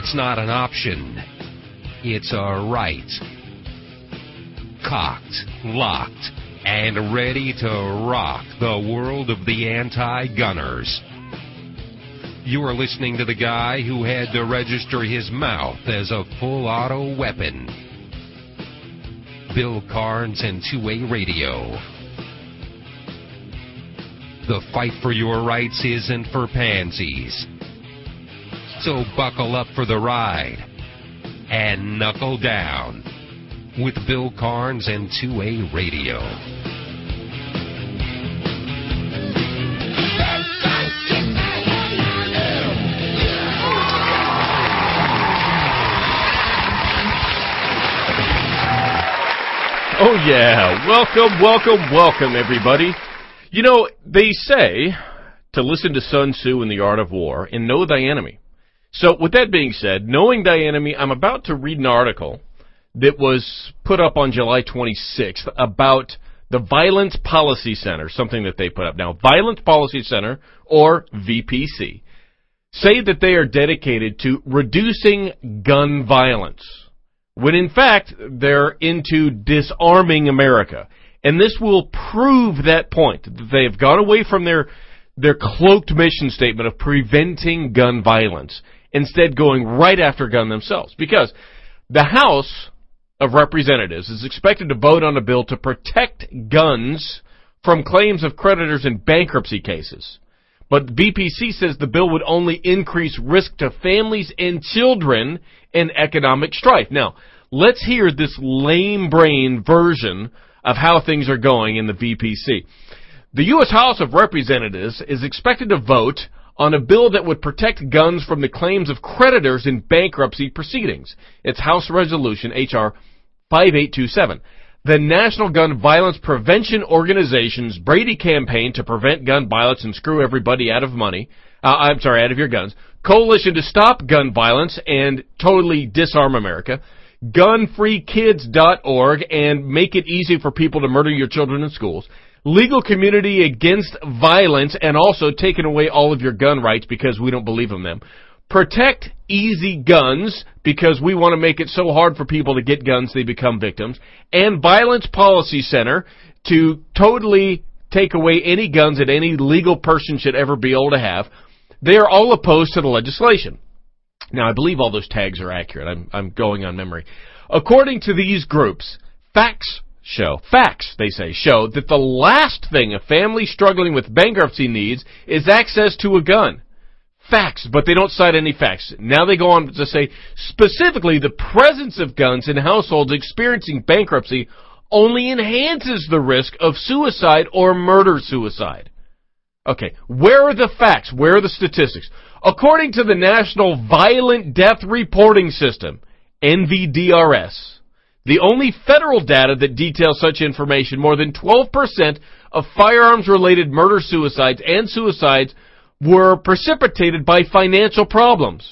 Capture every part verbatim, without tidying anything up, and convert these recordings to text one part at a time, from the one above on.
It's not an option. It's a right. Cocked, locked, and ready to rock the world of the anti-gunners. You are listening to the guy who had to register his mouth as a full auto weapon. Bill Carnes and two A Radio. The fight for your rights isn't for pansies. So buckle up for the ride and knuckle down with Bill Carnes and two A Radio. Oh yeah, welcome, welcome, welcome everybody. You know, they say to listen to Sun Tzu in The Art of War and know thy enemy. So with that being said, knowing thy enemy, I'm about to read an article that was put up on July twenty-sixth about the Violence Policy Center, something that they put up. Now, Violence Policy Center, or V P C, say that they are dedicated to reducing gun violence, when in fact they're into disarming America. And this will prove that point, that they have gone away from their their cloaked mission statement of preventing gun violence, instead going right after gun themselves. Because the House of Representatives is expected to vote on a bill to protect guns from claims of creditors in bankruptcy cases. But V P C says the bill would only increase risk to families and children in economic strife. Now, let's hear this lame brain version of how things are going in the V P C. The U S House of Representatives is expected to vote on a bill that would protect guns from the claims of creditors in bankruptcy proceedings. It's House Resolution H R five eight two seven. The National Gun Violence Prevention Organization's Brady campaign to prevent gun violence and screw everybody out of money, uh, I'm sorry, out of your guns, Coalition to Stop Gun Violence and Totally Disarm America, gun free kids dot org and Make It Easy for People to Murder Your Children in Schools, Legal Community Against Violence, and also taking away all of your gun rights because we don't believe in them. Protect Easy Guns, because we want to make it so hard for people to get guns they become victims. And Violence Policy Center, to totally take away any guns that any legal person should ever be able to have. They are all opposed to the legislation. Now, I believe all those tags are accurate. I'm, I'm going on memory. According to these groups, facts show, facts, they say, show that the last thing a family struggling with bankruptcy needs is access to a gun. Facts, but they don't cite any facts. Now they go on to say, specifically, the presence of guns in households experiencing bankruptcy only enhances the risk of suicide or murder-suicide. Okay, where are the facts? Where are the statistics? According to the National Violent Death Reporting System, N V D R S, the only federal data that details such information, more than twelve percent of firearms-related murder-suicides and suicides were precipitated by financial problems.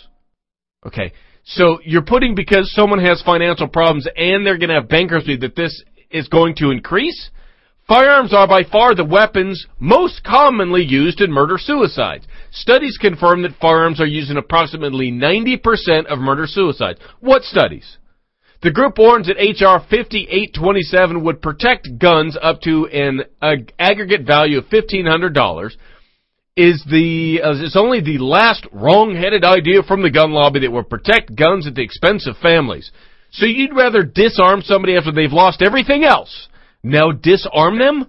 Okay, so you're putting because someone has financial problems and they're going to have bankruptcy that this is going to increase? Firearms are by far the weapons most commonly used in murder-suicides. Studies confirm that firearms are used in approximately ninety percent of murder-suicides. What studies? The group warns that H R fifty-eight twenty-seven would protect guns up to an uh, aggregate value of fifteen hundred dollars. Is the uh, is only the last wrong-headed idea from the gun lobby that will protect guns at the expense of families. So you'd rather disarm somebody after they've lost everything else? Now disarm them?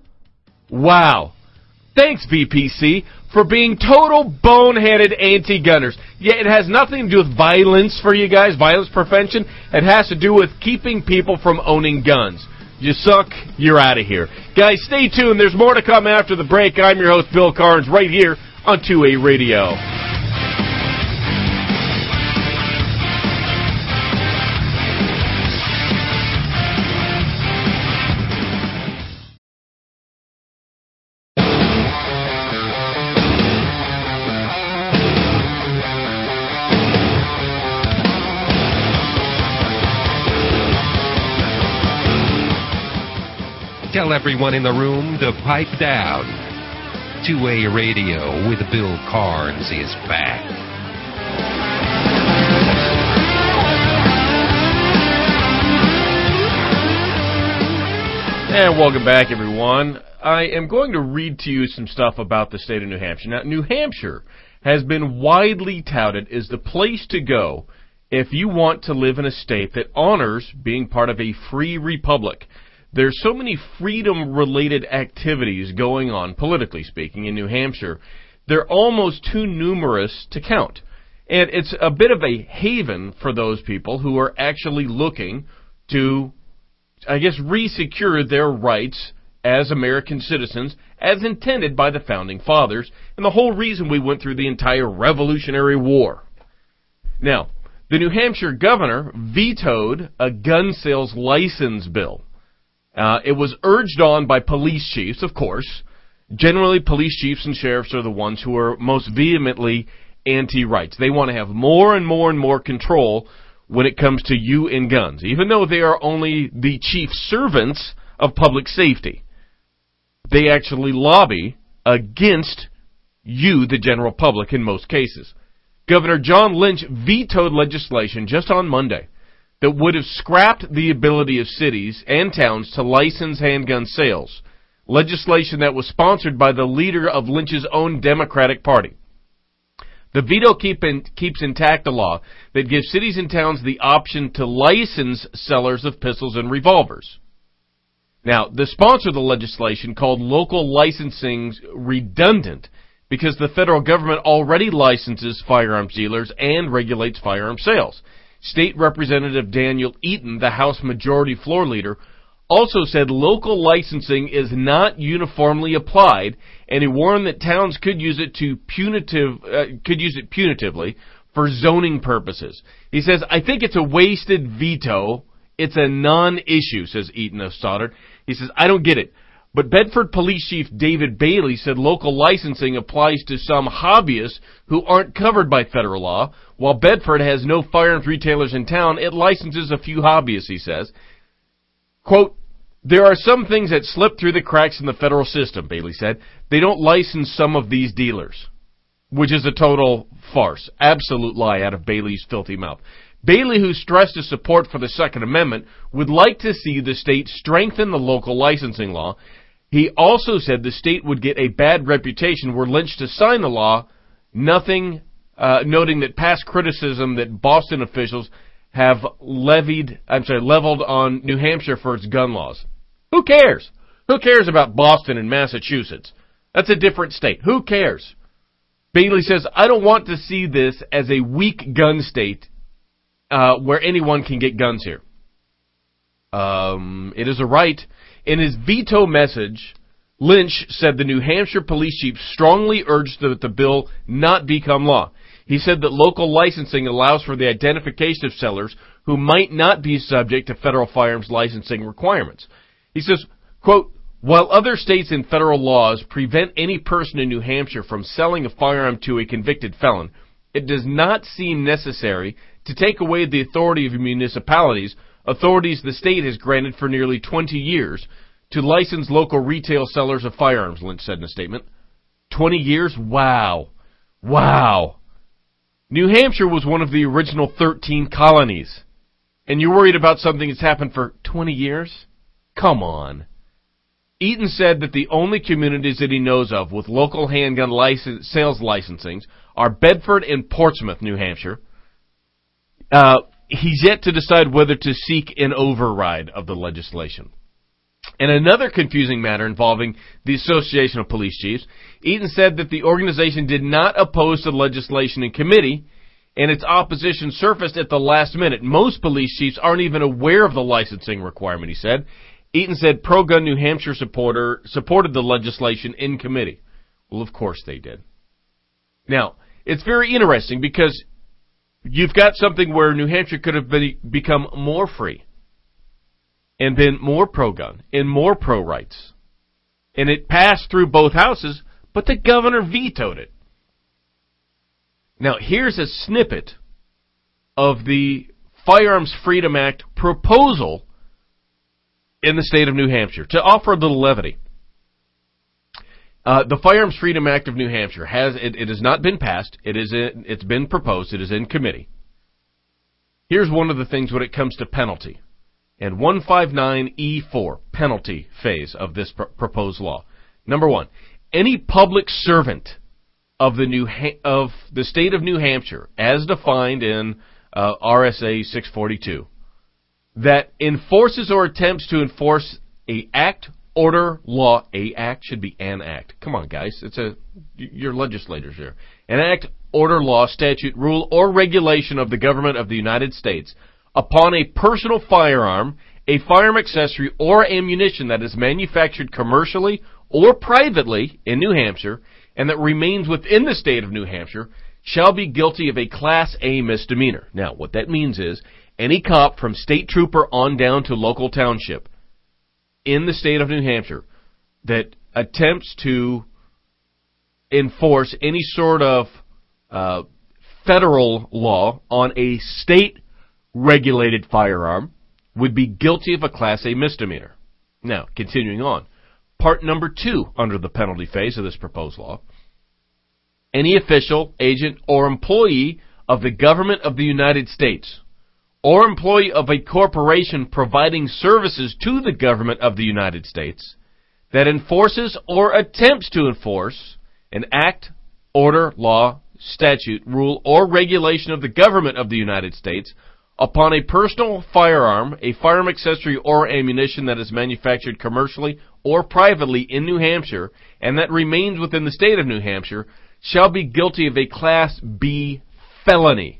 Wow. Thanks, V P C, for being total boneheaded anti-gunners. Yeah, it has nothing to do with violence for you guys, violence prevention. It has to do with keeping people from owning guns. You suck, you're out of here. Guys, stay tuned. There's more to come after the break. I'm your host, Bill Carnes, right here on two A Radio. Tell everyone in the room to pipe down. two A Radio with Bill Carnes is back. And welcome back, everyone. I am going to read to you some stuff about the state of New Hampshire. Now, New Hampshire has been widely touted as the place to go if you want to live in a state that honors being part of a free republic. There's so many freedom-related activities going on, politically speaking, in New Hampshire. They're almost too numerous to count. And it's a bit of a haven for those people who are actually looking to, I guess, re-secure their rights as American citizens, as intended by the Founding Fathers, and the whole reason we went through the entire Revolutionary War. Now, the New Hampshire governor vetoed a gun sales license bill. Uh, it was urged on by police chiefs, of course. Generally, police chiefs and sheriffs are the ones who are most vehemently anti-rights. They want to have more and more and more control when it comes to you and guns, even though they are only the chief servants of public safety. They actually lobby against you, the general public, in most cases. Governor John Lynch vetoed legislation just on Monday that would have scrapped the ability of cities and towns to license handgun sales, legislation that was sponsored by the leader of Lynch's own Democratic Party. The veto keep in, keeps intact a law that gives cities and towns the option to license sellers of pistols and revolvers. Now, the sponsor of the legislation called local licensing redundant because the federal government already licenses firearms dealers and regulates firearm sales. State Representative Daniel Eaton, the House Majority Floor Leader, also said local licensing is not uniformly applied, and he warned that towns could use it to punitive uh, could use it punitively for zoning purposes. He says, "I think it's a wasted veto. It's a non-issue," says Eaton of Stoddard. He says, "I don't get it. But Bedford Police Chief David Bailey said local licensing applies to some hobbyists who aren't covered by federal law. While Bedford has no firearms retailers in town, it licenses a few hobbyists," he says. Quote, "There are some things that slip through the cracks in the federal system," Bailey said. "They don't license some of these dealers," which is a total farce, absolute lie out of Bailey's filthy mouth. Bailey, who stressed his support for the Second Amendment, would like to see the state strengthen the local licensing law. He also said the state would get a bad reputation were Lynch to sign the law, nothing, uh, noting that past criticism that Boston officials have levied, I'm sorry, leveled on New Hampshire for its gun laws. Who cares? Who cares about Boston and Massachusetts? That's a different state. Who cares? Bailey says, "I don't want to see this as a weak gun state uh, where anyone can get guns here." Um, it is a right. In his veto message, Lynch said the New Hampshire police chief strongly urged that the bill not become law. He said that local licensing allows for the identification of sellers who might not be subject to federal firearms licensing requirements. He says, quote, "While other states and federal laws prevent any person in New Hampshire from selling a firearm to a convicted felon, it does not seem necessary to take away the authority of municipalities, authorities the state has granted for nearly twenty years, to license local retail sellers of firearms," Lynch said in a statement. twenty years? Wow. Wow. New Hampshire was one of the original thirteen colonies. And you're worried about something that's happened for twenty years? Come on. Eaton said that the only communities that he knows of with local handgun license, sales licensings are Bedford and Portsmouth, New Hampshire. Uh, he's yet to decide whether to seek an override of the legislation. And another confusing matter involving the Association of Police Chiefs, Eaton said that the organization did not oppose the legislation in committee, and its opposition surfaced at the last minute. Most police chiefs aren't even aware of the licensing requirement, he said. Eaton said pro-gun New Hampshire supporter supported the legislation in committee. Well, of course they did. Now, it's very interesting because you've got something where New Hampshire could have been, become more free and been more pro-gun and more pro-rights. And it passed through both houses, but the governor vetoed it. Now, here's a snippet of the Firearms Freedom Act proposal in the state of New Hampshire to offer a little levity. Uh, the Firearms Freedom Act of New Hampshire has it, it has not been passed. It is in, it's been proposed. It is in committee. Here's one of the things when it comes to penalty. And one fifty-nine E four, penalty phase of this pr- proposed law. Number one, any public servant of the New ha- of the state of New Hampshire, as defined in uh, R S A six forty-two, that enforces or attempts to enforce a act, order, law, a act should be an act. Come on, guys, it's a you're legislators here. An act, order, law, statute, rule, or regulation of the government of the United States upon a personal firearm, a firearm accessory, or ammunition that is manufactured commercially or privately in New Hampshire and that remains within the state of New Hampshire shall be guilty of a Class A misdemeanor. Now, what that means is any cop from state trooper on down to local township in the state of New Hampshire that attempts to enforce any sort of uh, federal law on a state-regulated firearm would be guilty of a Class A misdemeanor. Now, continuing on. Part number two under the penalty phase of this proposed law. Any official, agent, or employee of the government of the United States or employee of a corporation providing services to the government of the United States that enforces or attempts to enforce an act, order, law, statute, rule, or regulation of the government of the United States upon a personal firearm, a firearm accessory, or ammunition that is manufactured commercially or privately in New Hampshire and that remains within the state of New Hampshire shall be guilty of a Class B felony.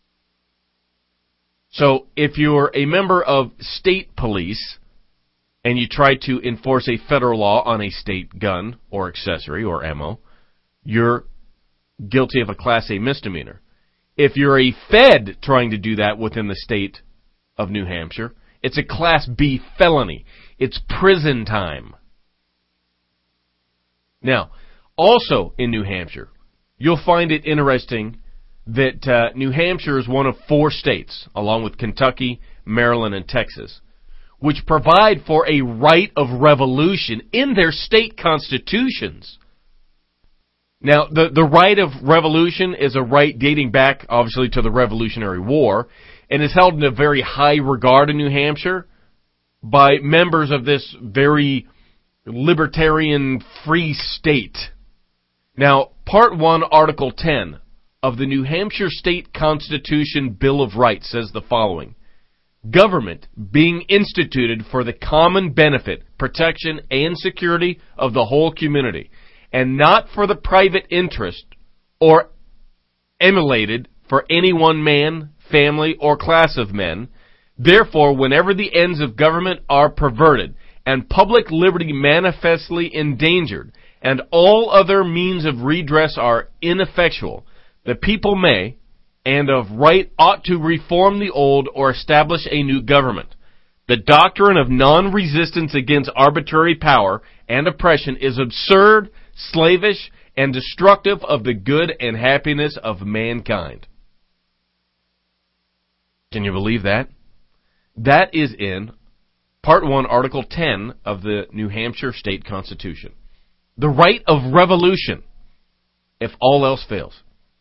So if you're a member of state police and you try to enforce a federal law on a state gun or accessory or ammo, you're guilty of a Class A misdemeanor. If you're a Fed trying to do that within the state of New Hampshire, it's a Class B felony. It's prison time. Now, also in New Hampshire, you'll find it interesting that uh, New Hampshire is one of four states, along with Kentucky, Maryland, and Texas, which provide for a right of revolution in their state constitutions. Now, the, the right of revolution is a right dating back, obviously, to the Revolutionary War, and is held in a very high regard in New Hampshire by members of this very libertarian free state. Now, Part one, Article ten of the New Hampshire State Constitution Bill of Rights says the following: government being instituted for the common benefit, protection, and security of the whole community, and not for the private interest or emulated for any one man, family, or class of men. Therefore, whenever the ends of government are perverted, and public liberty manifestly endangered, and all other means of redress are ineffectual, the people may, and of right ought to reform the old or establish a new government. The doctrine of non-resistance against arbitrary power and oppression is absurd, slavish, and destructive of the good and happiness of mankind. Can you believe that? That is in Part one, Article ten of the New Hampshire State Constitution. The right of revolution, if all else fails.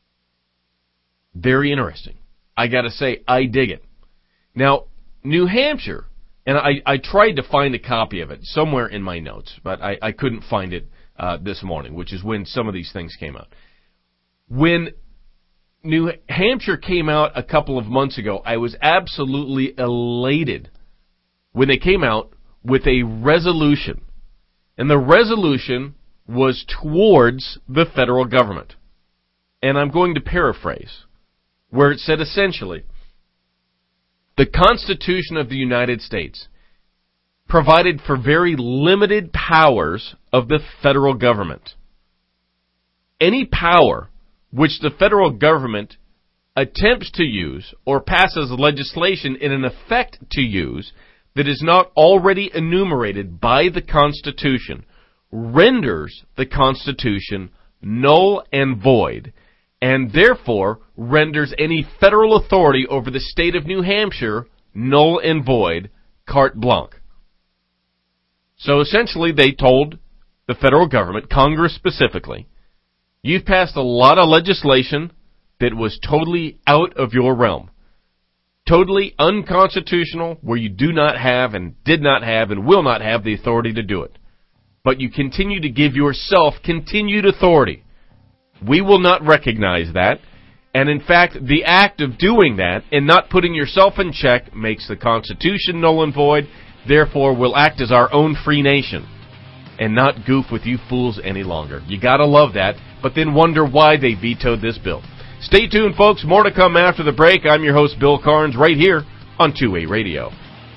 Very interesting. I gotta say, I dig it. Now, New Hampshire, and I, I tried to find a copy of it somewhere in my notes, but I, I couldn't find it uh, this morning, which is when some of these things came out. When New Hampshire came out a couple of months ago, I was absolutely elated when they came out with a resolution. And the resolution was towards the federal government. And I'm going to paraphrase, where it said essentially, the Constitution of the United States provided for very limited powers of the federal government. Any power which the federal government attempts to use or passes legislation in an effect to use that is not already enumerated by the Constitution renders the Constitution null and void, and therefore renders any federal authority over the state of New Hampshire null and void, carte blanche. So essentially they told the federal government, Congress specifically, you've passed a lot of legislation that was totally out of your realm. totally unconstitutional, where you do not have and did not have and will not have the authority to do it. But you continue to give yourself continued authority. We will not recognize that. And in fact, the act of doing that and not putting yourself in check makes the Constitution null and void. Therefore, we'll act as our own free nation and not goof with you fools any longer. You gotta love that, but then wonder why they vetoed this bill. Stay tuned, folks. More to come after the break. I'm your host, Bill Carnes, right here on two-Way Radio.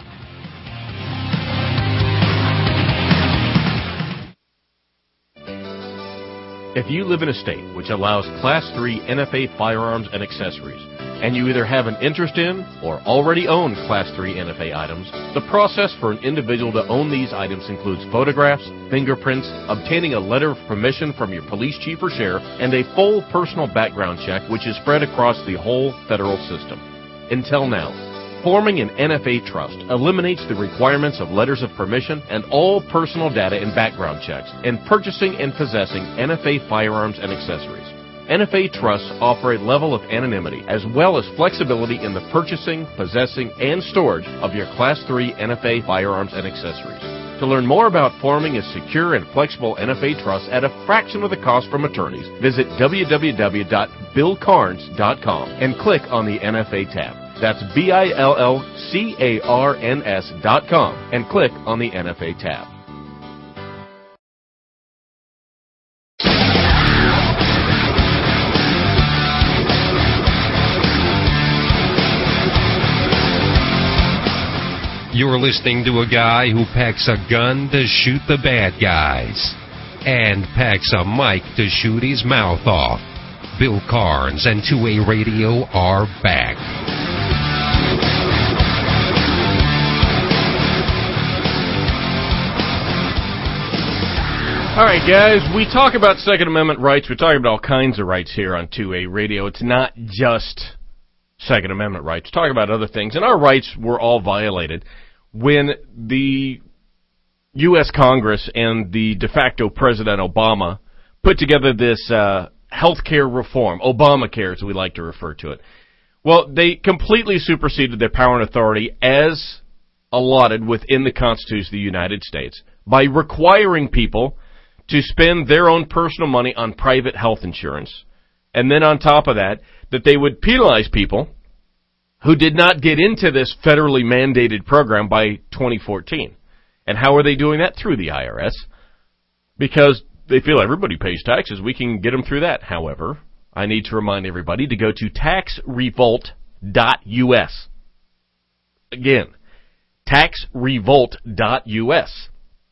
If you live in a state which allows Class three N F A firearms and accessories, and you either have an interest in or already own Class three N F A items, the process for an individual to own these items includes photographs, fingerprints, obtaining a letter of permission from your police chief or sheriff, and a full personal background check which is spread across the whole federal system. Until now, forming an N F A trust eliminates the requirements of letters of permission and all personal data and background checks in purchasing and possessing N F A firearms and accessories. N F A trusts offer a level of anonymity as well as flexibility in the purchasing, possessing, and storage of your Class three N F A firearms and accessories. To learn more about forming a secure and flexible N F A trust at a fraction of the cost from attorneys, visit w w w dot bill carnes dot com and click on the N F A tab. That's B I L L C A R N S dot com and click on the N F A tab. You're listening to a guy who packs a gun to shoot the bad guys and packs a mic to shoot his mouth off. Bill Carnes and two-Way Radio are back. All right, guys, we talk about Second Amendment rights. We talk about all kinds of rights here on two-Way Radio. It's not just Second Amendment rights. We talk about other things, and our rights were all violated when the U S Congress and the de facto President Obama put together this uh, health care reform, Obamacare as we like to refer to it. Well, they completely superseded their power and authority as allotted within the Constitution of the United States by requiring people to spend their own personal money on private health insurance, and then on top of that, that they would penalize people who did not get into this federally mandated program by twenty fourteen. And how are they doing that? Through the I R S. Because they feel everybody pays taxes, we can get them through that. However, I need to remind everybody to go to tax revolt dot U S. Again, tax revolt dot U S.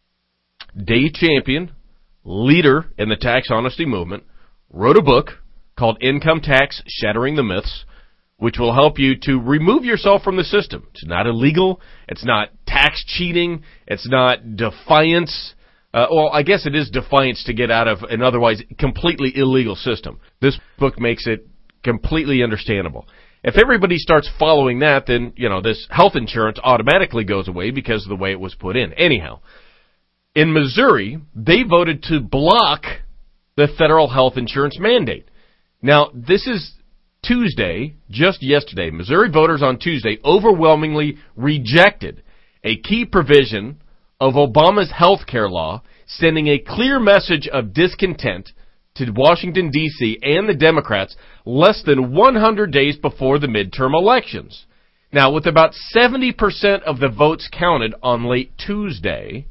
Dave Champion, leader in the tax honesty movement, wrote a book called Income Tax: Shattering the Myths, which will help you to remove yourself from the system. It's not illegal. It's not tax cheating. It's not defiance. Uh, well, I guess it is defiance to get out of an otherwise completely illegal system. This book makes it completely understandable. If everybody starts following that, then, you know, this health insurance automatically goes away because of the way it was put in. Anyhow, in Missouri, they voted to block the federal health insurance mandate. Now, this is Tuesday, just yesterday. Missouri voters on Tuesday overwhelmingly rejected a key provision of Obama's health care law, sending a clear message of discontent to Washington, D C and the Democrats less than one hundred days before the midterm elections. Now, with about seventy percent of the votes counted on late Tuesday,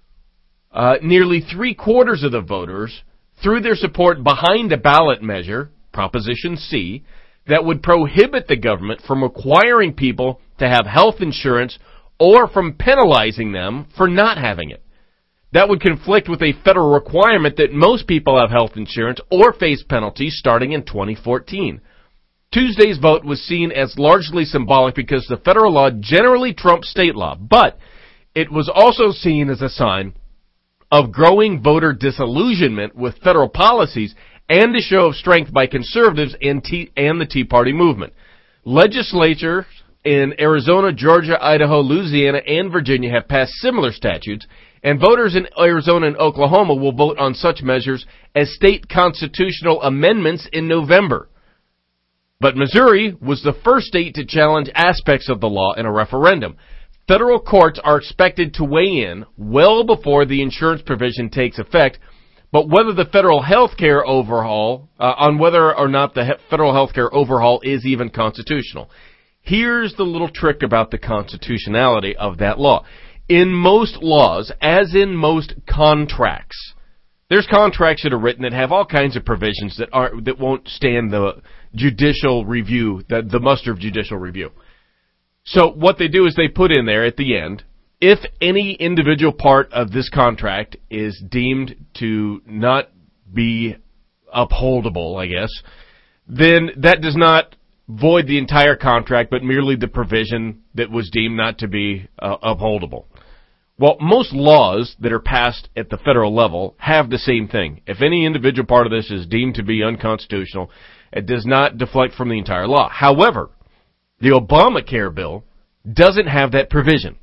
uh, nearly three-quarters of the voters threw their support behind a ballot measure, Proposition C, that would prohibit the government from requiring people to have health insurance or from penalizing them for not having it. That would conflict with a federal requirement that most people have health insurance or face penalties starting in twenty fourteen. Tuesday's vote was seen as largely symbolic because the federal law generally trumps state law, but it was also seen as a sign of growing voter disillusionment with federal policies and a show of strength by conservatives and, Tea, and the Tea Party movement. Legislatures in Arizona, Georgia, Idaho, Louisiana, and Virginia have passed similar statutes, and voters in Arizona and Oklahoma will vote on such measures as state constitutional amendments in November. But Missouri was the first state to challenge aspects of the law in a referendum. Federal courts are expected to weigh in well before the insurance provision takes effect, but whether the federal health care overhaul, uh, on whether or not the he- federal health care overhaul is even constitutional. Here's the little trick about the constitutionality of that law. In most laws, as in most contracts, there's contracts that are written that have all kinds of provisions that aren't, that won't stand the judicial review, the, the muster of judicial review. So what they do is they put in there at the end, if any individual part of this contract is deemed to not be upholdable, I guess, then that does not void the entire contract, but merely the provision that was deemed not to be uh, upholdable. Well, most laws that are passed at the federal level have the same thing. If any individual part of this is deemed to be unconstitutional, it does not deflect from the entire law. However, the Obamacare bill doesn't have that provision.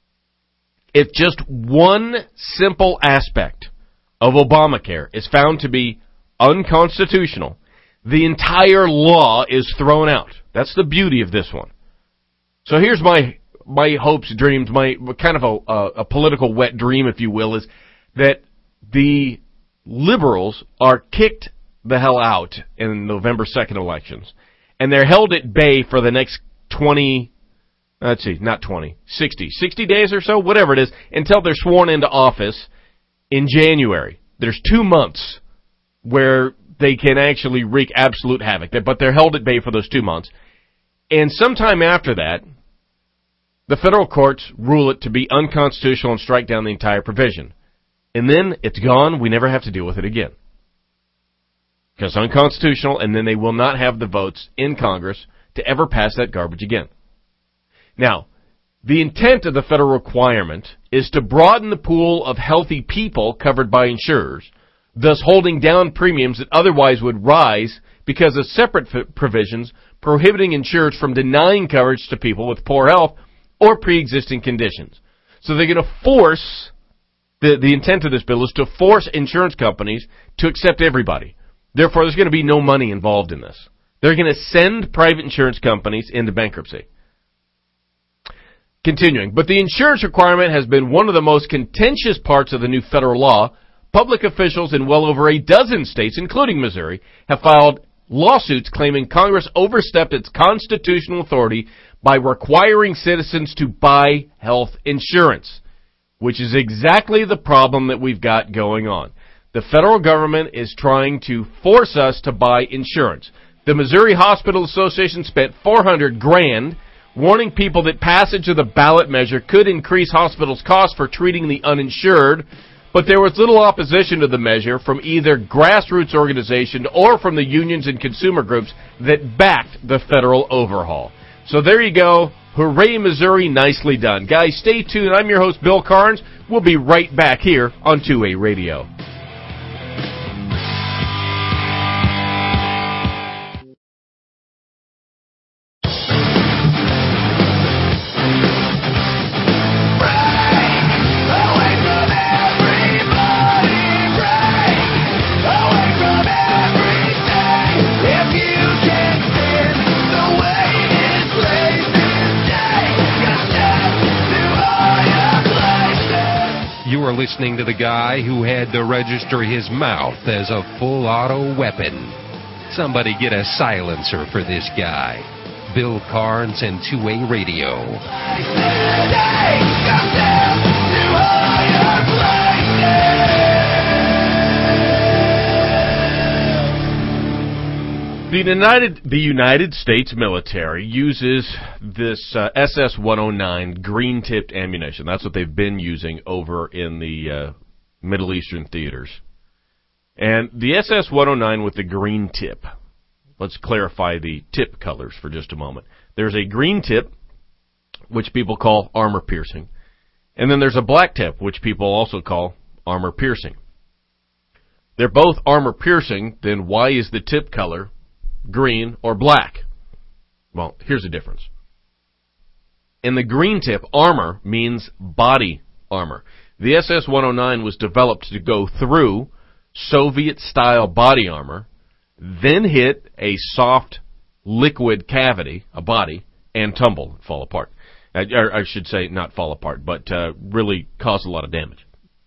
If just one simple aspect of Obamacare is found to be unconstitutional, the entire law is thrown out. That's the beauty of this one. So here's my my hopes, dreams, my kind of a, a, a political wet dream, if you will, is that the liberals are kicked the hell out in November second elections, and they're held at bay for the next twenty, let's see, not twenty, sixty, sixty days or so, whatever it is, until they're sworn into office in January. There's two months where they can actually wreak absolute havoc, but they're held at bay for those two months. And sometime after that, the federal courts rule it to be unconstitutional and strike down the entire provision. And then it's gone. We never have to deal with it again. Because it's unconstitutional, and then they will not have the votes in Congress to ever pass that garbage again. Now, the intent of the federal requirement is to broaden the pool of healthy people covered by insurers, thus holding down premiums that otherwise would rise because of separate f- provisions prohibiting insurers from denying coverage to people with poor health or pre-existing conditions. So they're going to force, the, the intent of this bill is to force insurance companies to accept everybody. Therefore, there's going to be no money involved in this. They're going to send private insurance companies into bankruptcy. Continuing, but the insurance requirement has been one of the most contentious parts of the new federal law. Public officials in well over a dozen states, including Missouri, have filed lawsuits claiming Congress overstepped its constitutional authority by requiring citizens to buy health insurance, which is exactly the problem that we've got going on. The federal government is trying to force us to buy insurance. The Missouri Hospital Association spent four hundred grand warning people that passage of the ballot measure could increase hospitals' costs for treating the uninsured, but there was little opposition to the measure from either grassroots organizations or from the unions and consumer groups that backed the federal overhaul. So there you go. Hooray, Missouri. Nicely done. Guys, stay tuned. I'm your host, Bill Carnes. We'll be right back here on two A Radio. You are listening to the guy who had to register his mouth as a full auto weapon. Somebody get a silencer for this guy. Bill Carnes and two A Radio. The United the United States military uses this uh, S S one oh nine green-tipped ammunition. That's what they've been using over in the uh, Middle Eastern theaters. And the S S one oh nine with the green tip, let's clarify the tip colors for just a moment. There's a green tip, which people call armor-piercing. And then there's a black tip, which people also call armor-piercing. They're both armor-piercing, then why is the tip color green or black? Well, here's the difference. In the green tip, armor means body armor. The S S one oh nine was developed to go through Soviet-style body armor, then hit a soft liquid cavity, a body, and tumble, fall apart. Uh, or I should say not fall apart, but uh, really cause a lot of damage.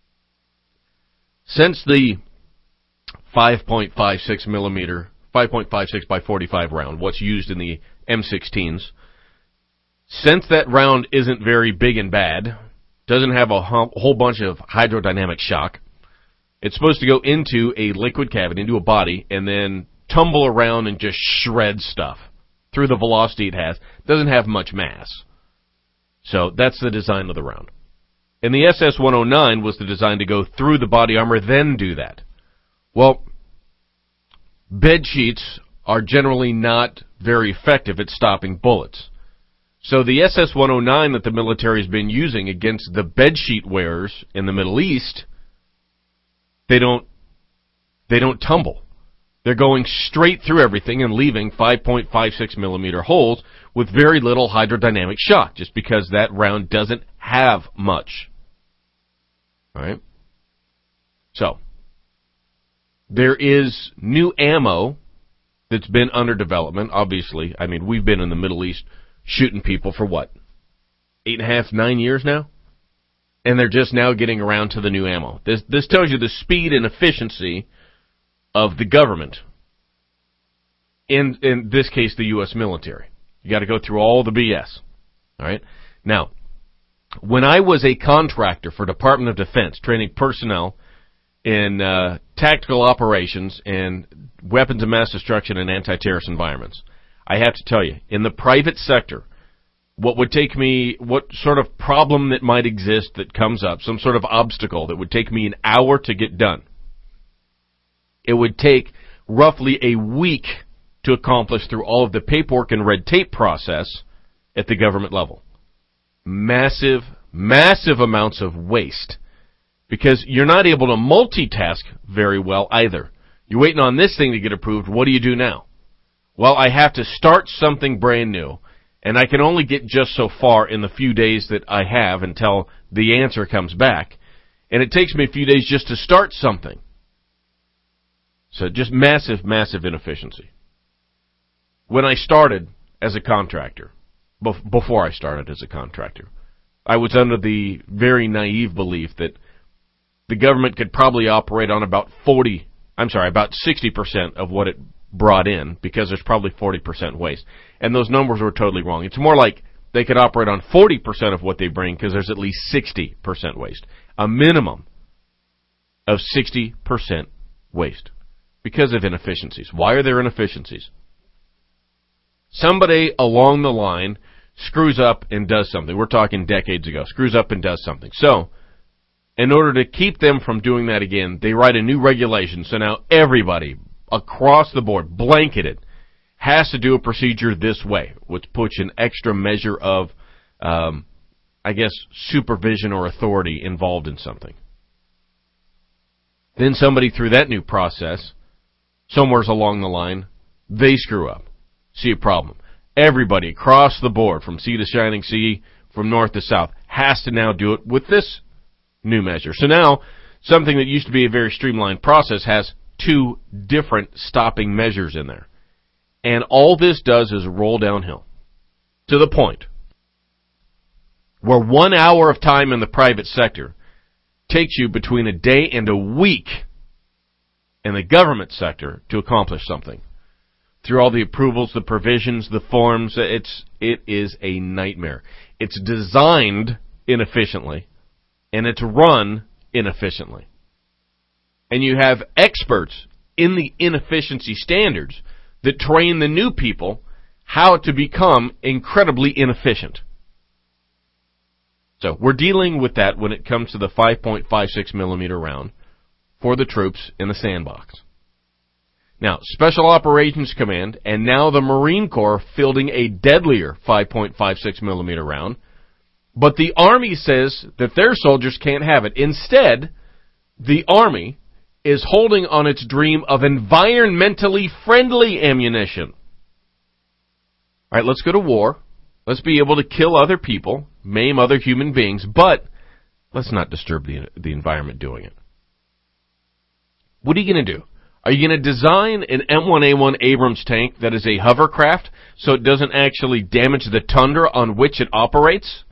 Since the five point five six millimeter, five point five six by forty-five round, what's used in the M sixteens, since that round isn't very big and bad, doesn't have a whole bunch of hydrodynamic shock, it's supposed to go into a liquid cavity, into a body, and then tumble around and just shred stuff through the velocity it has. Doesn't have much mass. So that's the design of the round. And the S S one oh nine was the design to go through the body armor, then do that. Well, bed sheets are generally not very effective at stopping bullets. So the S S one oh nine that the military has been using against the bed sheet wearers in the Middle East, they don't, they don't tumble. They're going straight through everything and leaving five point five six millimeter holes with very little hydrodynamic shock, just because that round doesn't have much. All right? So, there is new ammo that's been under development, obviously. I mean, we've been in the Middle East shooting people for what? Eight and a half, nine years now? And they're just now getting around to the new ammo. This, this tells you the speed and efficiency of the government, in in this case, the U S military. You got to go through all the B S. All right? Now, when I was a contractor for Department of Defense, training personnel in uh, tactical operations and weapons of mass destruction and anti-terrorist environments, I have to tell you, in the private sector, what would take me, what sort of problem that might exist that comes up, some sort of obstacle that would take me an hour to get done, it would take roughly a week to accomplish through all of the paperwork and red tape process at the government level. Massive, massive amounts of waste. Because you're not able to multitask very well either. You're waiting on this thing to get approved. What do you do now? Well, I have to start something brand new, and I can only get just so far in the few days that I have until the answer comes back. And it takes me a few days just to start something. So just massive, massive inefficiency. When I started as a contractor, bef- before I started as a contractor, I was under the very naive belief that the government could probably operate on about forty, I'm sorry, about sixty percent of what it brought in, because there's probably forty percent waste. And those numbers were totally wrong. It's more like they could operate on forty percent of what they bring, because there's at least sixty percent waste. A minimum of sixty percent waste. Because of inefficiencies. Why are there inefficiencies? Somebody along the line screws up and does something. We're talking decades ago. Screws up and does something. So, in order to keep them from doing that again, they write a new regulation. So now everybody across the board, blanketed, has to do a procedure this way, which puts an extra measure of, um, I guess, supervision or authority involved in something. Then somebody through that new process, somewheres along the line, they screw up. See a problem. Everybody across the board, from sea to shining sea, from north to south, has to now do it with this new measure. So now, something that used to be a very streamlined process has two different stopping measures in there. And all this does is roll downhill. To the point where one hour of time in the private sector takes you between a day and a week in the government sector to accomplish something. Through all the approvals, the provisions, the forms, it's, it is a nightmare. It's designed inefficiently, and it's run inefficiently. And you have experts in the inefficiency standards that train the new people how to become incredibly inefficient. So we're dealing with that when it comes to the five point five six millimeter round for the troops in the sandbox. Now, Special Operations Command and now the Marine Corps fielding a deadlier five point five six millimeter round, but the Army says that their soldiers can't have it. Instead, the Army is holding on its dream of environmentally friendly ammunition. All right, let's go to war. Let's be able to kill other people, maim other human beings, but let's not disturb the, the environment doing it. What are you going to do? Are you going to design an M one A one Abrams tank that is a hovercraft so it doesn't actually damage the tundra on which it operates?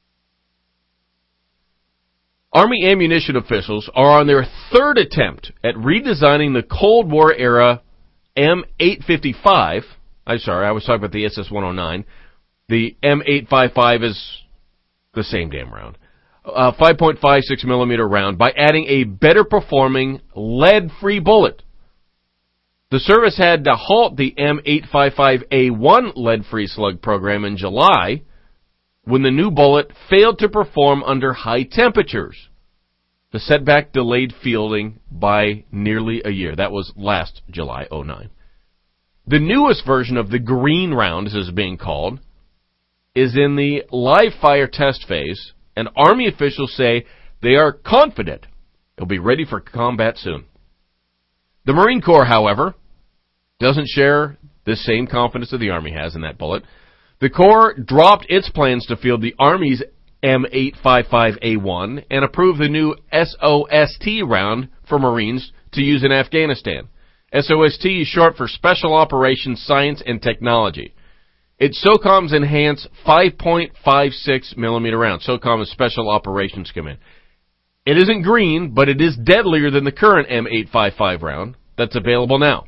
Army ammunition officials are on their third attempt at redesigning the Cold War era M eight fifty-five. I'm sorry, I was talking about the S S one oh nine. The M eight fifty-five is the same damn round. Uh, five point five six millimeter round by adding a better performing lead-free bullet. The service had to halt the M eight fifty-five A one lead-free slug program in July when the new bullet failed to perform under high temperatures. The setback delayed fielding by nearly a year. That was last July oh nine. The newest version of the green round, as it's being called, is in the live fire test phase, and Army officials say they are confident it'll be ready for combat soon. The Marine Corps, however, doesn't share the same confidence that the Army has in that bullet. The Corps dropped its plans to field the Army's M eight fifty-five A one and approved the new S O S T round for Marines to use in Afghanistan. S O S T is short for Special Operations Science and Technology. It's SOCOM's enhanced five point five six millimeter round. SOCOM is Special Operations Command. It isn't green, but it is deadlier than the current M eight fifty-five round that's available now.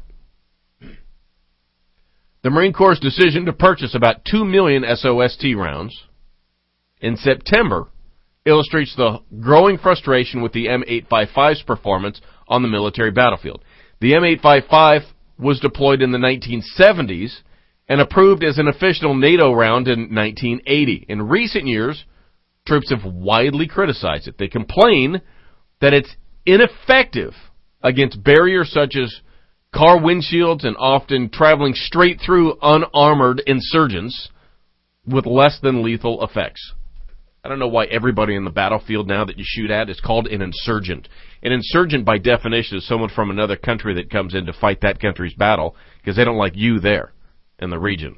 The Marine Corps' decision to purchase about two million S O S T rounds in September illustrates the growing frustration with the M eight fifty-five's performance on the military battlefield. The M eight fifty-five was deployed in the nineteen seventies and approved as an official NATO round in nineteen eighty. In recent years, troops have widely criticized it. They complain that it's ineffective against barriers such as car windshields and often traveling straight through unarmored insurgents with less than lethal effects. I don't know why everybody in the battlefield now that you shoot at is called an insurgent. An insurgent, by definition, is someone from another country that comes in to fight that country's battle because they don't like you there in the region.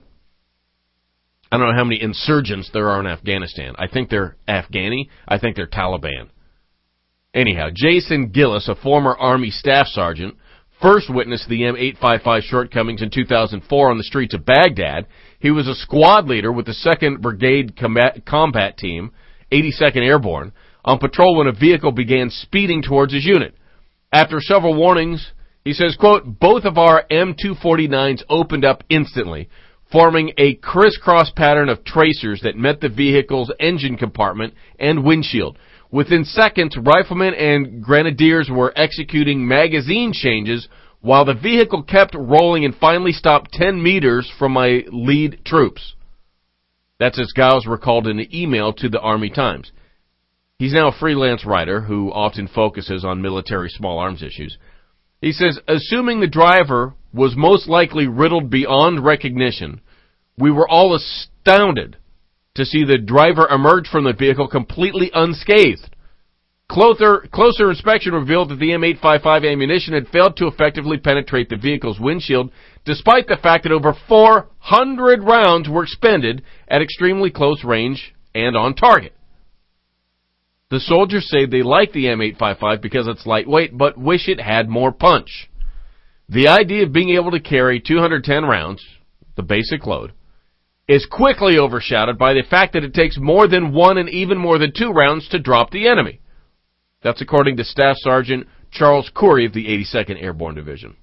I don't know how many insurgents there are in Afghanistan. I think they're Afghani. I think they're Taliban. Anyhow, Jason Gillis, a former Army staff sergeant, first witnessed the M eight fifty-five shortcomings in two thousand four on the streets of Baghdad. He was a squad leader with the second Brigade Combat, combat Team, eighty-second Airborne, on patrol when a vehicle began speeding towards his unit. After several warnings, he says, quote, both of our M two forty-nines opened up instantly, forming a crisscross pattern of tracers that met the vehicle's engine compartment and windshield. Within seconds, riflemen and grenadiers were executing magazine changes while the vehicle kept rolling and finally stopped ten meters from my lead troops. That's as Giles recalled in an email to the Army Times. He's now a freelance writer who often focuses on military small arms issues. He says, assuming the driver was most likely riddled beyond recognition, we were all astounded to see the driver emerge from the vehicle completely unscathed. Closer, closer inspection revealed that the M eight fifty-five ammunition had failed to effectively penetrate the vehicle's windshield, despite the fact that over four hundred rounds were expended at extremely close range and on target. The soldiers say they like the M eight fifty-five because it's lightweight, but wish it had more punch. The idea of being able to carry two hundred ten rounds, the basic load, is quickly overshadowed by the fact that it takes more than one and even more than two rounds to drop the enemy. That's according to Staff Sergeant Charles Corey of the eighty-second Airborne Division.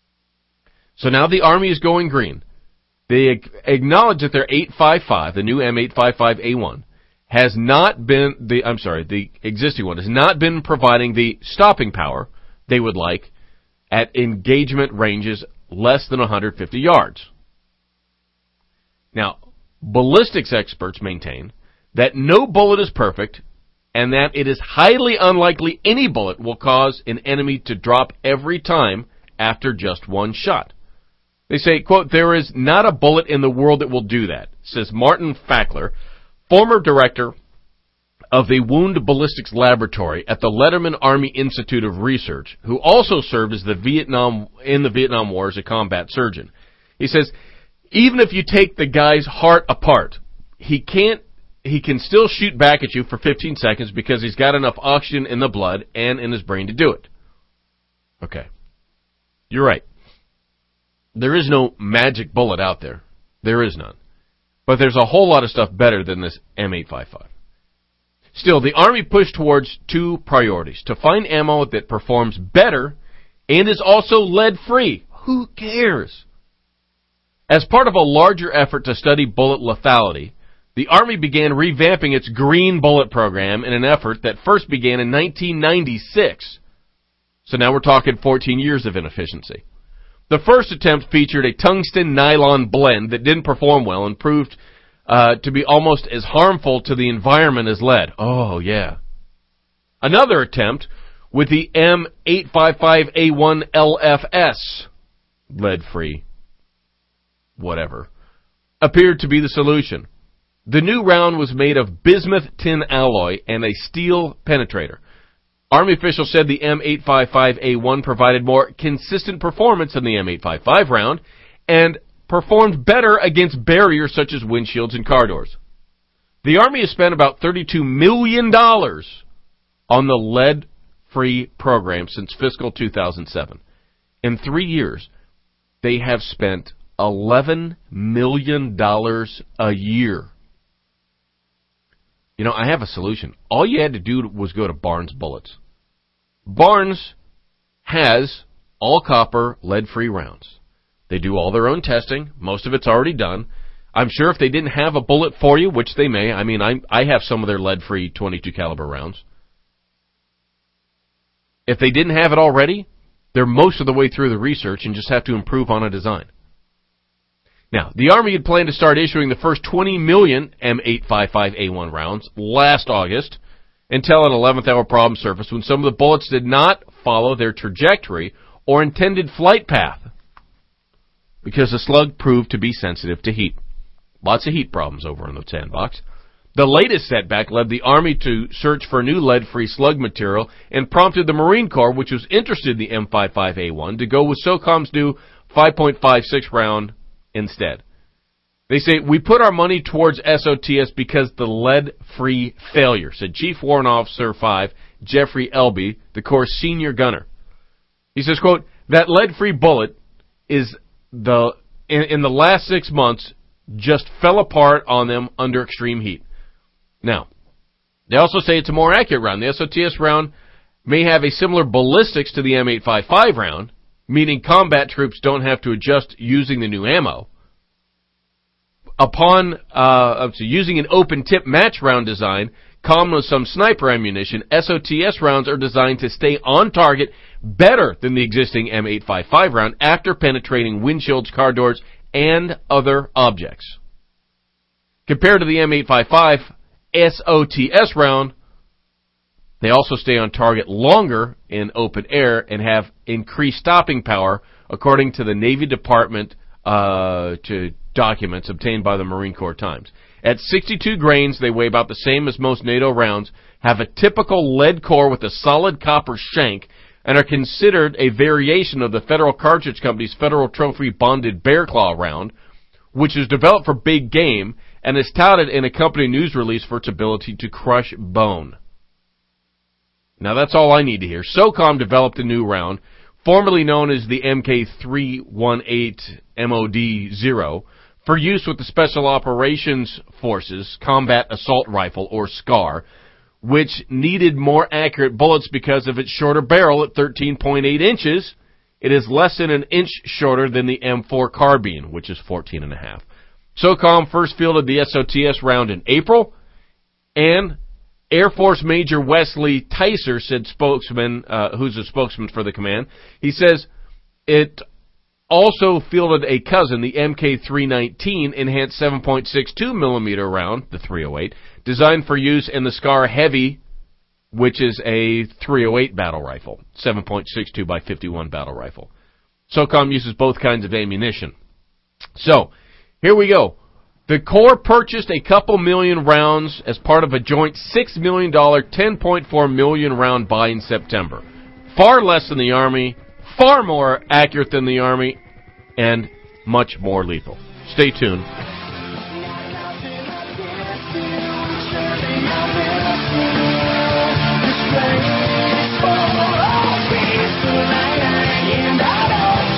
So now the Army is going green. They acknowledge that their eight fifty-five, the new M eight fifty-five A one, has not been, the I'm sorry, the existing one, has not been providing the stopping power they would like at engagement ranges less than one hundred fifty yards. Now, ballistics experts maintain that no bullet is perfect and that it is highly unlikely any bullet will cause an enemy to drop every time after just one shot. They say, quote, there is not a bullet in the world that will do that, says Martin Fackler, former director of the Wound Ballistics Laboratory at the Letterman Army Institute of Research, who also served as the Vietnam in the Vietnam War as a combat surgeon. He says, even if you take the guy's heart apart, he can't He can still shoot back at you for fifteen seconds because he's got enough oxygen in the blood and in his brain to do it. Okay. You're right. There is no magic bullet out there. There is none. But there's a whole lot of stuff better than this M eight fifty-five. Still, the Army pushed towards two priorities: to find ammo that performs better and is also lead-free. Who cares? As part of a larger effort to study bullet lethality, the Army began revamping its green bullet program in an effort that first began in nineteen ninety-six. So now we're talking fourteen years of inefficiency. The first attempt featured a tungsten nylon blend that didn't perform well and proved uh, to be almost as harmful to the environment as lead. Oh, yeah. Another attempt with the M eight fifty-five A one L F S, lead-free, whatever, appeared to be the solution. The new round was made of bismuth tin alloy and a steel penetrator. Army officials said the M eight fifty-five A one provided more consistent performance than the M eight fifty-five round and performed better against barriers such as windshields and car doors. The Army has spent about thirty-two million dollars on the lead-free program since fiscal two thousand seven. In three years, they have spent eleven million dollars a year. You know, I have a solution. All you had to do was go to Barnes Bullets. Barnes has all-copper, lead-free rounds. They do all their own testing. Most of it's already done. I'm sure if they didn't have a bullet for you, which they may, I mean, I I have some of their lead-free twenty-two caliber rounds. If they didn't have it already, they're most of the way through the research and just have to improve on a design. Now, the Army had planned to start issuing the first twenty million M eight fifty-five A one rounds last August until an eleventh hour problem surfaced when some of the bullets did not follow their trajectory or intended flight path because the slug proved to be sensitive to heat. Lots of heat problems over in the sandbox. The latest setback led the Army to search for new lead-free slug material and prompted the Marine Corps, which was interested in the M fifty-five A one, to go with SOCOM's new five point five six round instead. They say, we put our money towards S O T S because the lead-free failure, said Chief Warrant Officer five, Jeffrey Elby, the Corps' senior gunner. He says, quote, that lead-free bullet is the in, in the last six months just fell apart on them under extreme heat. Now, they also say it's a more accurate round. The S O T S round may have a similar ballistics to the M eight fifty-five round, meaning combat troops don't have to adjust using the new ammo. Upon uh, using an open-tip match round design, common with some sniper ammunition, S O T S rounds are designed to stay on target better than the existing M eight fifty-five round after penetrating windshields, car doors, and other objects. Compared to the M eight fifty-five S O T S round, they also stay on target longer in open air and have increased stopping power, according to the Navy Department uh, to documents obtained by the Marine Corps Times. At sixty-two grains, they weigh about the same as most NATO rounds, have a typical lead core with a solid copper shank, and are considered a variation of the Federal Cartridge Company's Federal Trophy Bonded Bear Claw round, which is developed for big game and is touted in a company news release for its ability to crush bone. Now that's all I need to hear. SOCOM developed a new round, formerly known as the M K three eighteen M O D zero, for use with the Special Operations Forces Combat Assault Rifle, or SCAR, which needed more accurate bullets because of its shorter barrel at thirteen point eight inches. It is less than an inch shorter than the M four carbine, which is fourteen and a half. SOCOM first fielded the S O T S round in April, and Air Force Major Wesley Ticer said, spokesman, uh, who's a spokesman for the command, he says it also fielded a cousin, the M K three nineteen enhanced seven point six two millimeter round, the three oh eight, designed for use in the SCAR Heavy, which is a three oh eight battle rifle, seven point six two by fifty-one battle rifle. SOCOM uses both kinds of ammunition. So, here we go. The Corps purchased a couple million rounds as part of a joint six million dollars, ten point four million round buy in September. Far less than the Army, far more accurate than the Army, and much more lethal. Stay tuned. Oh,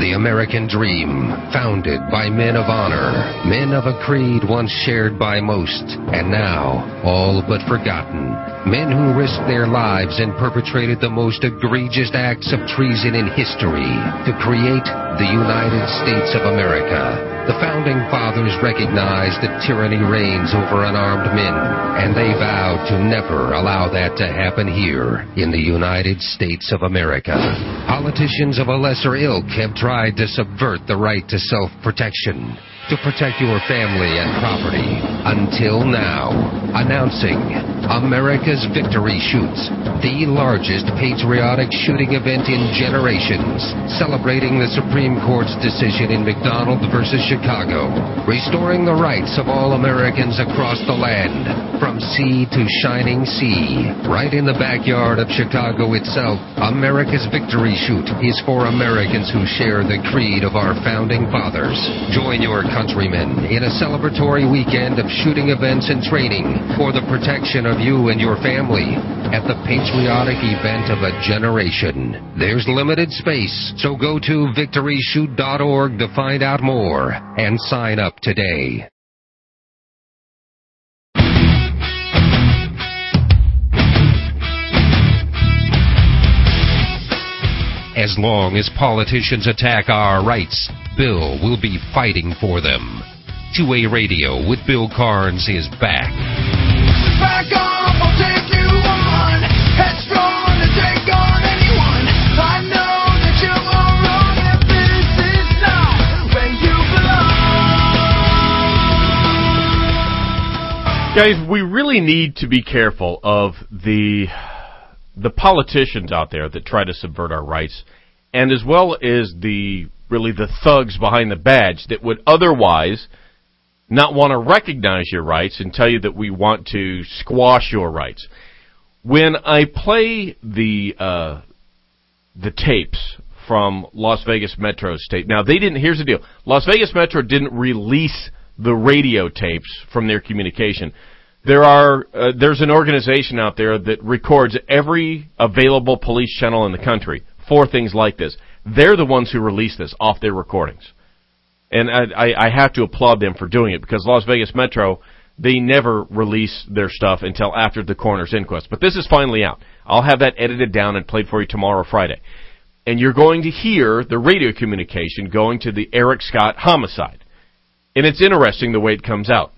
the American dream, founded by men of honor, men of a creed once shared by most, and now all but forgotten. Men who risked their lives and perpetrated the most egregious acts of treason in history to create the United States of America. The Founding Fathers recognized that tyranny reigns over unarmed men, and they vowed to never allow that to happen here in the United States of America. Politicians of a lesser ilk have tried to subvert the right to self-protection, to protect your family and property, until now. Announcing America's Victory Shoots, the largest patriotic shooting event in generations, celebrating the Supreme Court's decision in McDonald versus Chicago, restoring the rights of all Americans across the land, from sea to shining sea. Right in the backyard of Chicago itself, America's Victory Shoot is for Americans who share the creed of our Founding Fathers. Join your countrymen in a celebratory weekend of shooting events and training for the protection of you and your family at the patriotic event of a generation. There's limited space, so go to victory shoot dot org to find out more and sign up today. As long as politicians attack our rights, Bill will be fighting for them. two A Radio with Bill Carnes is back. Back off, I'll take you on. Headstrong to take on anyone. I know that you are wrong if this is not where you belong. Guys, we really need to be careful of the the politicians out there that try to subvert our rights, and as well as the really the thugs behind the badge that would otherwise not want to recognize your rights and tell you that we want to squash your rights. When I play the uh, the tapes from Las Vegas Metro's tape, now they didn't. Here's the deal: Las Vegas Metro didn't release the radio tapes from their communication. There are uh, there's an organization out there that records every available police channel in the country for things like this. They're the ones who release this off their recordings. And I, I have to applaud them for doing it, because Las Vegas Metro, they never release their stuff until after the coroner's inquest. But this is finally out. I'll have that edited down and played for you tomorrow or Friday. And you're going to hear the radio communication going to the Eric Scott homicide. And it's interesting the way it comes out.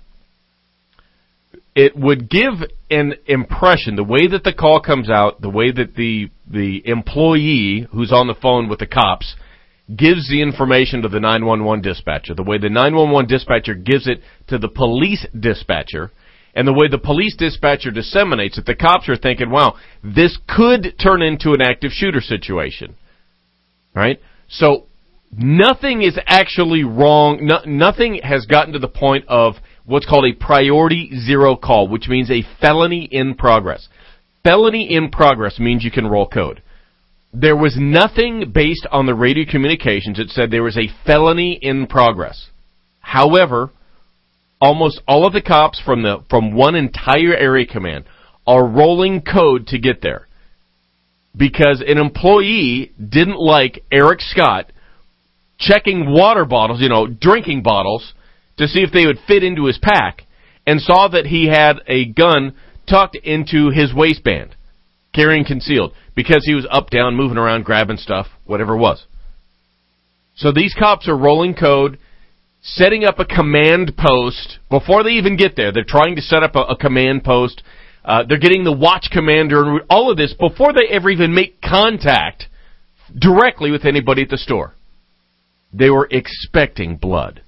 It would give an impression, the way that the call comes out, the way that the the employee who's on the phone with the cops gives the information to the nine one one dispatcher, the way the nine one one dispatcher gives it to the police dispatcher, and the way the police dispatcher disseminates it, the cops are thinking, wow, this could turn into an active shooter situation. Right? So nothing is actually wrong. No, nothing has gotten to the point of what's called a priority zero call, which means a felony in progress. Felony in progress means you can roll code. There was nothing based on the radio communications that said there was a felony in progress. However, almost all of the cops from the from one entire area command are rolling code to get there, because an employee didn't like Eric Scott checking water bottles, you know, drinking bottles, to see if they would fit into his pack, and saw that he had a gun tucked into his waistband, carrying concealed, because he was up, down, moving around, grabbing stuff, whatever it was. So these cops are rolling code, setting up a command post. Before they even get there, they're trying to set up a, a command post. Uh, they're getting the watch commander and all of this before they ever even make contact directly with anybody at the store. They were expecting blood.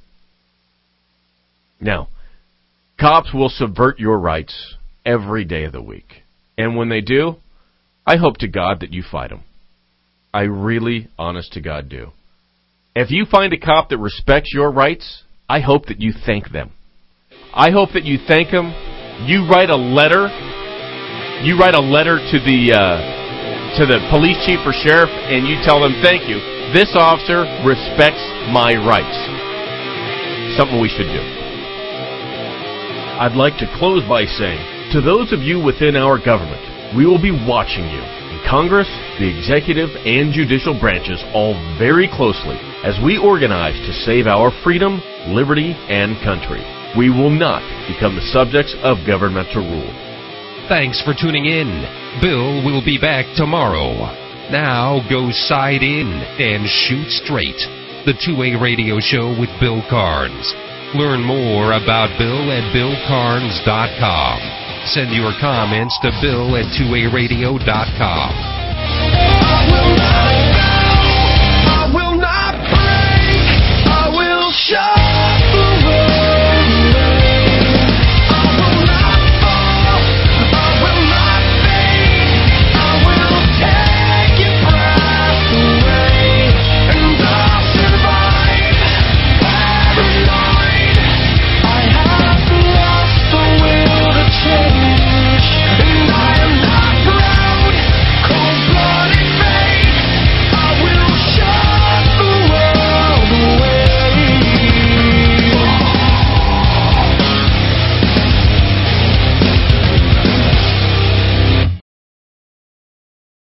Now, cops will subvert your rights every day of the week. And when they do, I hope to God that you fight them. I really, honest to God, do. If you find a cop that respects your rights, I hope that you thank them. I hope that you thank them. You write a letter. You write a letter to the uh, to the police chief or sheriff, and you tell them, thank you. This officer respects my rights. Something we should do. I'd like to close by saying, to those of you within our government, we will be watching you in Congress, the executive, and judicial branches all very closely as we organize to save our freedom, liberty, and country. We will not become the subjects of governmental rule. Thanks for tuning in. Bill will be back tomorrow. Now go side in and shoot straight. The two-way radio show with Bill Carnes. Learn more about Bill at bill carnes dot com. Send your comments to bill at two a radio dot com.